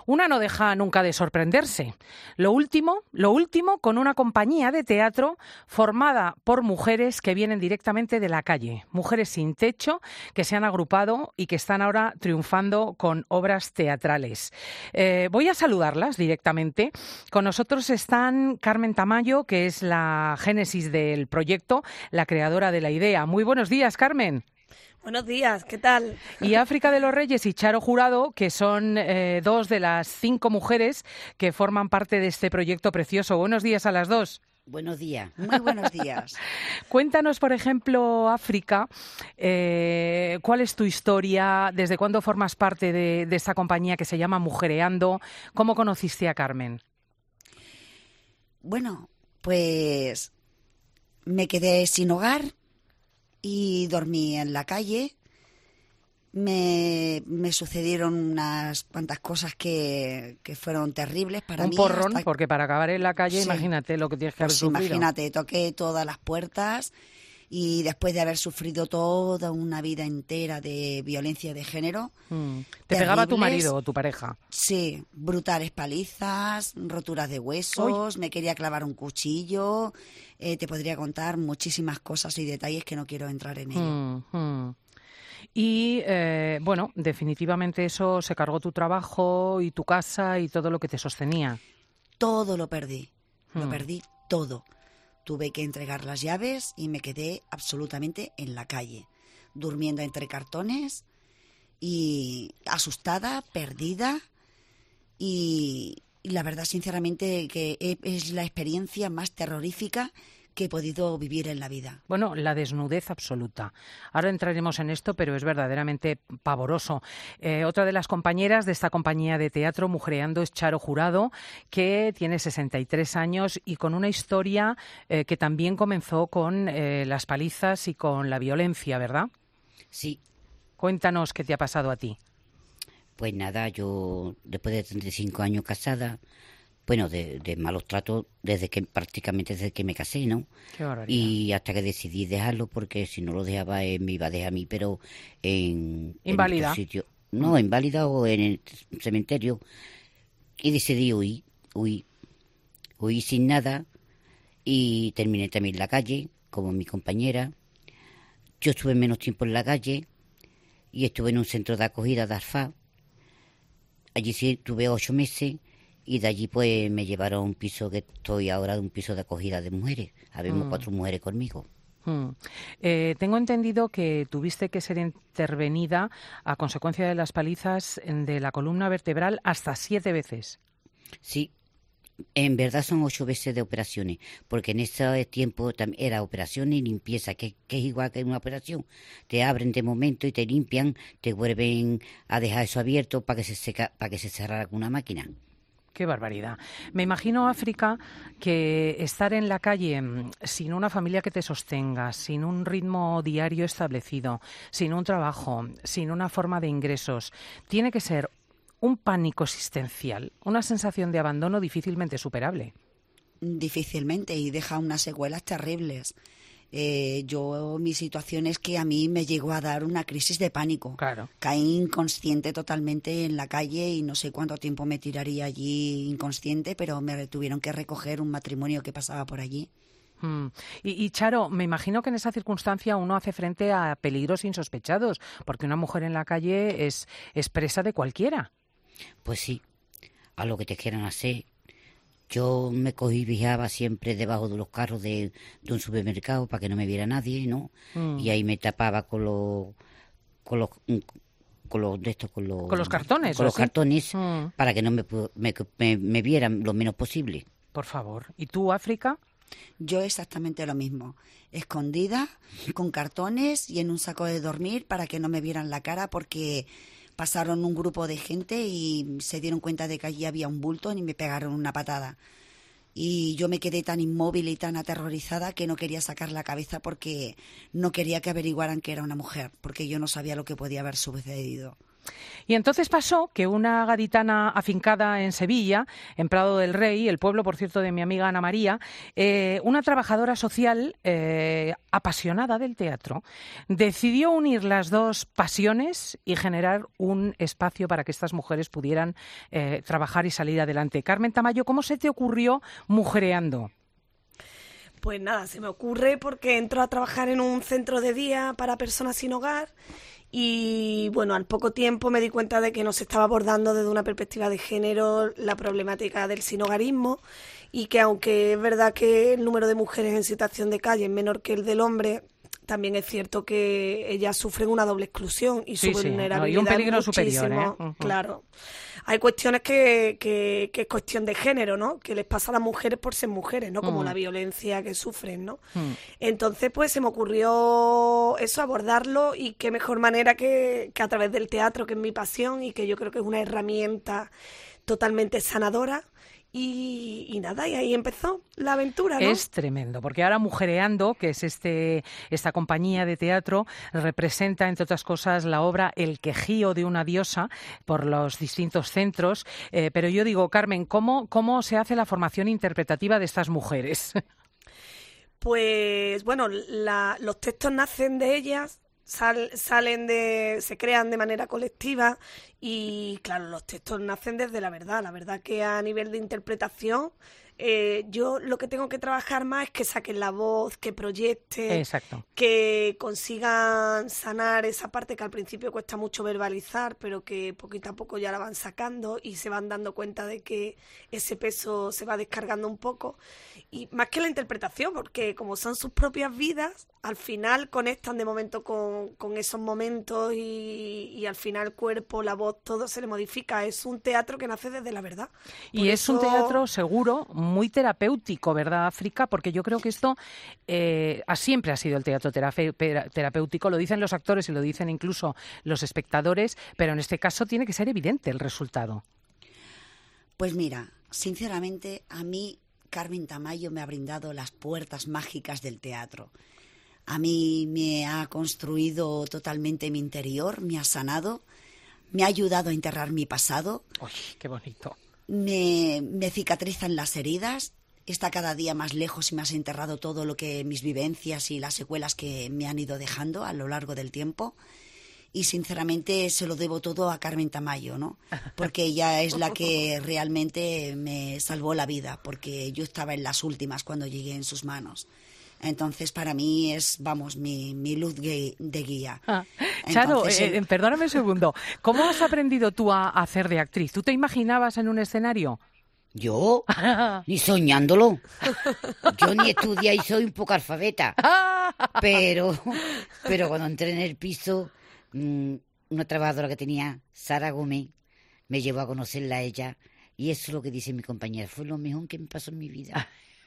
Una no deja nunca de sorprenderse. Lo último con una compañía de teatro formada por mujeres que vienen directamente de la calle, mujeres sin techo que se han agrupado y que están ahora triunfando con obras teatrales. Voy a saludarlas directamente. Con nosotros están Carmen Tamayo, que es la génesis del proyecto, la creadora de la idea. Muy buenos días, Carmen. Buenos días, ¿qué tal? Y África de los Reyes y Charo Jurado, que son dos de las 5 mujeres que forman parte de este proyecto precioso. Buenos días a las dos. Buenos días. Muy buenos días. Cuéntanos, por ejemplo, África, ¿cuál es tu historia? ¿Desde cuándo formas parte de esta compañía que se llama Mujereando? ¿Cómo conociste a Carmen? Bueno, pues me quedé sin hogar y dormí en la calle. Me sucedieron unas cuantas cosas que fueron terribles para mí. Un porrón, porque para acabar en la calle, sí, imagínate lo que tienes que haber sufrido. Imagínate, toqué todas las puertas y después de haber sufrido toda una vida entera de violencia de género. ¿Te pegaba tu marido o tu pareja? Sí, brutales palizas, roturas de huesos, me quería clavar un cuchillo. Te podría contar muchísimas cosas y detalles que no quiero entrar en ello. Y, bueno, definitivamente eso se cargó tu trabajo y tu casa y todo lo que te sostenía. Todo lo perdí todo. Tuve que entregar las llaves y me quedé absolutamente en la calle, durmiendo entre cartones y asustada, perdida y la verdad, sinceramente, que es la experiencia más terrorífica que he podido vivir en la vida. Bueno, la desnudez absoluta. Ahora entraremos en esto, pero es verdaderamente pavoroso. Otra de las compañeras de esta compañía de teatro, Mujereando, es Charo Jurado, que tiene 63 años y con una historia que también comenzó con las palizas y con la violencia, ¿verdad? Sí. Cuéntanos qué te ha pasado a ti. Pues nada, yo después de 35 años casada, bueno, de malos tratos prácticamente desde que me casé, ¿no? Qué barbaridad. Y hasta que decidí dejarlo, porque si no lo dejaba me iba a dejar a mí, pero ¿Inválida? En otro sitio. No, inválida o en el cementerio. Y decidí huí sin nada y terminé también en la calle, como mi compañera. Yo estuve menos tiempo en la calle y estuve en un centro de acogida de Arfá. Allí sí tuve 8 meses y de allí pues me llevaron a un piso que estoy ahora, de un piso de acogida de mujeres. Habemos 4 mujeres conmigo. Tengo entendido que tuviste que ser intervenida a consecuencia de las palizas de la columna vertebral hasta 7 veces. Sí, en verdad son 8 veces de operaciones, porque en ese tiempo era operación y limpieza, que es igual que una operación. Te abren de momento y te limpian, te vuelven a dejar eso abierto para que se cerrara con una máquina. Qué barbaridad. Me imagino, África, que estar en la calle sin una familia que te sostenga, sin un ritmo diario establecido, sin un trabajo, sin una forma de ingresos, tiene que ser un pánico existencial, una sensación de abandono difícilmente superable. Difícilmente, y deja unas secuelas terribles. Mi situación es que a mí me llegó a dar una crisis de pánico. Claro. Caí inconsciente totalmente en la calle y no sé cuánto tiempo me tiraría allí inconsciente, pero me tuvieron que recoger un matrimonio que pasaba por allí. Y Charo, me imagino que en esa circunstancia uno hace frente a peligros insospechados, porque una mujer en la calle es presa de cualquiera. Pues sí, a lo que te quieran hacer. Yo me cobijaba siempre debajo de los carros de un supermercado para que no me viera nadie, ¿no? Y ahí me tapaba con los cartones. Con los cartones para que no me vieran lo menos posible. Por favor. ¿Y tú, África? Yo exactamente lo mismo. Escondida, con cartones y en un saco de dormir para que no me vieran la cara, porque pasaron un grupo de gente y se dieron cuenta de que allí había un bulto y me pegaron una patada. Y yo me quedé tan inmóvil y tan aterrorizada que no quería sacar la cabeza porque no quería que averiguaran que era una mujer, porque yo no sabía lo que podía haber sucedido. Y entonces pasó que una gaditana afincada en Sevilla, en Prado del Rey, el pueblo, por cierto, de mi amiga Ana María, una trabajadora social apasionada del teatro, decidió unir las dos pasiones y generar un espacio para que estas mujeres pudieran trabajar y salir adelante. Carmen Tamayo, ¿cómo se te ocurrió Mujereando? Pues nada, se me ocurre porque entro a trabajar en un centro de día para personas sin hogar y, bueno, al poco tiempo me di cuenta de que no se estaba abordando desde una perspectiva de género la problemática del sinhogarismo y que, aunque es verdad que el número de mujeres en situación de calle es menor que el del hombre, también es cierto que ellas sufren una doble exclusión y su vulnerabilidad y un peligro es muchísimo, superior, ¿eh? Claro. Hay cuestiones que es cuestión de género, ¿no? Que les pasa a las mujeres por ser mujeres, ¿no? Como la violencia que sufren, ¿no? Entonces, pues se me ocurrió eso, abordarlo, y qué mejor manera que a través del teatro, que es mi pasión y que yo creo que es una herramienta totalmente sanadora. Y nada, y ahí empezó la aventura, ¿no? Es tremendo, porque ahora Mujereando, que es esta compañía de teatro, representa, entre otras cosas, la obra El quejío de una diosa por los distintos centros. Pero yo digo, Carmen, ¿cómo se hace la formación interpretativa de estas mujeres? Pues, bueno, los textos nacen de ellas, se crean de manera colectiva y, claro, los textos nacen desde la verdad. La verdad que a nivel de interpretación, yo lo que tengo que trabajar más es que saquen la voz, que proyecten, Exacto. que consigan sanar esa parte que al principio cuesta mucho verbalizar, pero que poquito a poco ya la van sacando y se van dando cuenta de que ese peso se va descargando un poco. Y más que la interpretación, porque como son sus propias vidas, al final conectan de momento con esos momentos y al final el cuerpo, la voz, todo se le modifica. Es un teatro que nace desde la verdad. Y es un teatro seguro, muy terapéutico, ¿verdad, África? Porque yo creo que esto siempre ha sido el teatro terapéutico, lo dicen los actores y lo dicen incluso los espectadores, pero en este caso tiene que ser evidente el resultado. Pues mira, sinceramente, a mí Carmen Tamayo me ha brindado las puertas mágicas del teatro. A mí me ha construido totalmente mi interior, me ha sanado, me ha ayudado a enterrar mi pasado. ¡Uy, qué bonito! Me cicatrizan las heridas, está cada día más lejos y me has enterrado todo lo que mis vivencias y las secuelas que me han ido dejando a lo largo del tiempo. Y sinceramente se lo debo todo a Carmen Tamayo, ¿no? Porque ella es la que realmente me salvó la vida, porque yo estaba en las últimas cuando llegué en sus manos. Entonces, para mí es, vamos, mi luz de guía. Charo, perdóname un segundo. ¿Cómo has aprendido tú a hacer de actriz? ¿Tú te imaginabas en un escenario? Yo, ni soñándolo. Yo ni estudié y soy un poco alfabeta. Pero cuando entré en el piso, una trabajadora que tenía, Sara Gómez, me llevó a conocerla a ella. Y eso es lo que dice mi compañera. Fue lo mejor que me pasó en mi vida.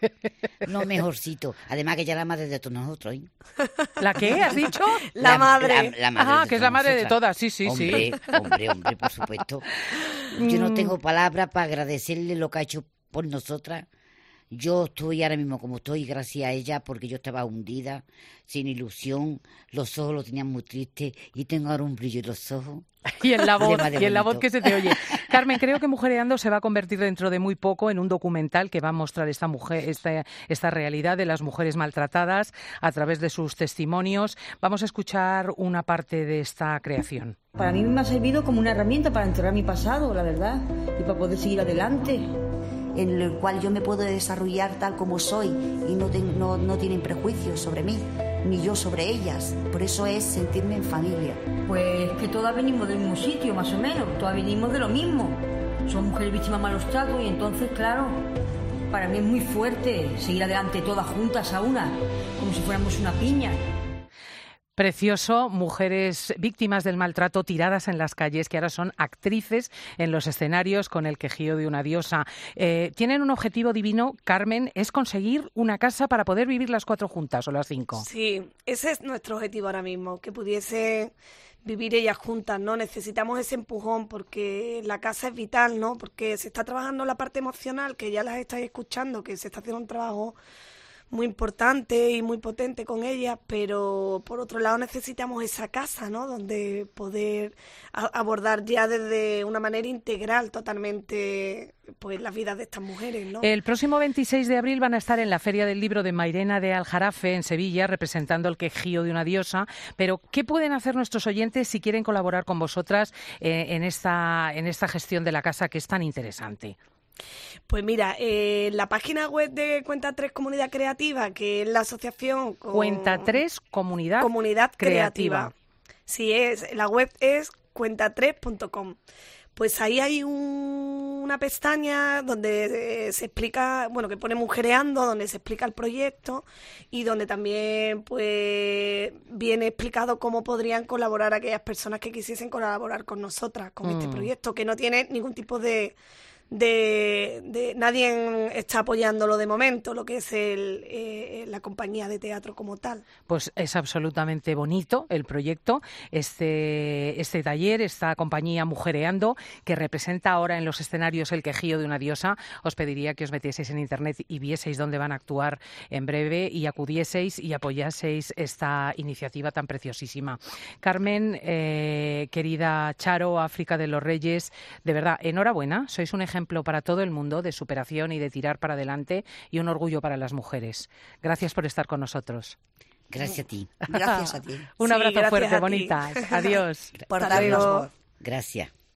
Lo mejorcito. Además que ella es la madre de todos nosotros, ¿eh? ¿La qué has dicho? La madre. La madre que es la madre de todas, sí. Hombre, por supuesto. Yo no tengo palabras para agradecerle lo que ha hecho por nosotras. Yo estoy ahora mismo como estoy gracias a ella, porque yo estaba hundida, sin ilusión, los ojos los tenía muy tristes y tengo ahora un brillo en los ojos. Y en la voz que se te oye. Carmen, creo que Mujereando se va a convertir dentro de muy poco en un documental que va a mostrar esta realidad de las mujeres maltratadas a través de sus testimonios. Vamos a escuchar una parte de esta creación. Para mí me ha servido como una herramienta para enterrar mi pasado, la verdad, y para poder seguir adelante. En el cual yo me puedo desarrollar tal como soy y no tienen prejuicios sobre mí, ni yo sobre ellas. Por eso es sentirme en familia. Pues que todas venimos del mismo sitio, más o menos, todas venimos de lo mismo. Son mujeres víctimas de malos tratos y entonces, claro, para mí es muy fuerte seguir adelante todas juntas a una, como si fuéramos una piña. Precioso, mujeres víctimas del maltrato tiradas en las calles, que ahora son actrices en los escenarios con El quejío de una diosa. Tienen un objetivo divino, Carmen, es conseguir una casa para poder vivir las 4 juntas o las 5. Sí, ese es nuestro objetivo ahora mismo, que pudiese vivir ellas juntas, ¿no? Necesitamos ese empujón porque la casa es vital, ¿no? Porque se está trabajando la parte emocional, que ya las estáis escuchando, que se está haciendo un trabajo muy importante y muy potente con ella, pero por otro lado necesitamos esa casa, ¿no? Donde poder abordar ya desde una manera integral totalmente pues las vidas de estas mujeres, ¿no? El próximo 26 de abril van a estar en la Feria del Libro de Mairena de Aljarafe, en Sevilla, representando el quejío de una diosa. Pero, ¿qué pueden hacer nuestros oyentes si quieren colaborar con vosotras en esta gestión de la casa que es tan interesante? Pues mira, la página web de Cuenta 3 Comunidad Creativa, que es la asociación Cuenta 3 Comunidad Creativa. Sí, la web es cuenta3.com. Pues ahí hay una pestaña donde se explica, bueno, que pone Mujereando, donde se explica el proyecto y donde también pues viene explicado cómo podrían colaborar aquellas personas que quisiesen colaborar con nosotras, con este proyecto, que no tiene ningún tipo de nadie está apoyándolo de momento, lo que es la compañía de teatro como tal. Pues es absolutamente bonito el proyecto, este taller, esta compañía Mujereando, que representa ahora en los escenarios el quejío de una diosa. Os pediría que os metieseis en internet y vieseis dónde van a actuar en breve y acudieseis y apoyaseis esta iniciativa tan preciosísima. Carmen, querida Charo, África de los Reyes, de verdad, enhorabuena, sois un ejemplo para todo el mundo de superación y de tirar para adelante y un orgullo para las mujeres. Gracias por estar con nosotros. Gracias a ti. Gracias a ti. Un abrazo fuerte, bonitas. Adiós. Por darnos voz. Gracias.